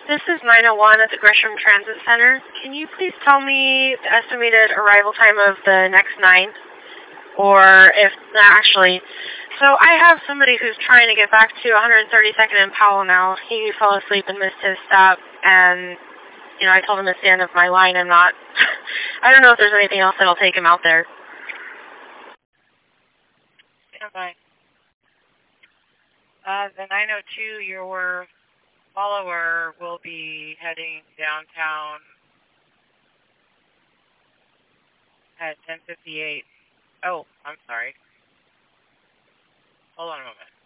This is 901 at the Gresham Transit Center. Can you please tell me the estimated arrival time of the next 9? Or if, actually, so I have somebody who's trying to get back to 132nd and Powell now. He fell asleep and missed his stop, and, I told him it's the end of my line. I'm not, I don't know if there's anything else that'll take him out there. Stand by. The 902, your follower will be heading downtown at 10:58. Oh, I'm sorry. Hold on a moment.